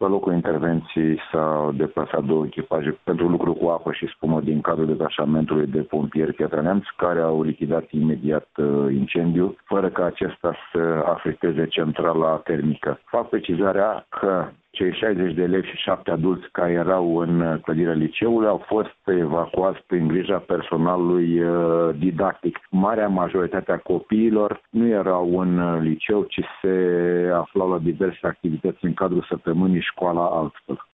Pe locul intervenției s-au deplasat 2 echipaje pentru lucru cu apă și spumă din cadrul detașamentului de pompieri Piatra Neamț, care au lichidat imediat incendiul, fără ca acesta să afecteze centrala termică. Fac precizarea că cei 60 de elevi și 7 adulți care erau în clădirea liceului au fost evacuați prin grija personalului didactic. Marea majoritate a copiilor nu erau în liceu, ci se aflau la diverse activități în cadrul săptămânii Școala Altfel.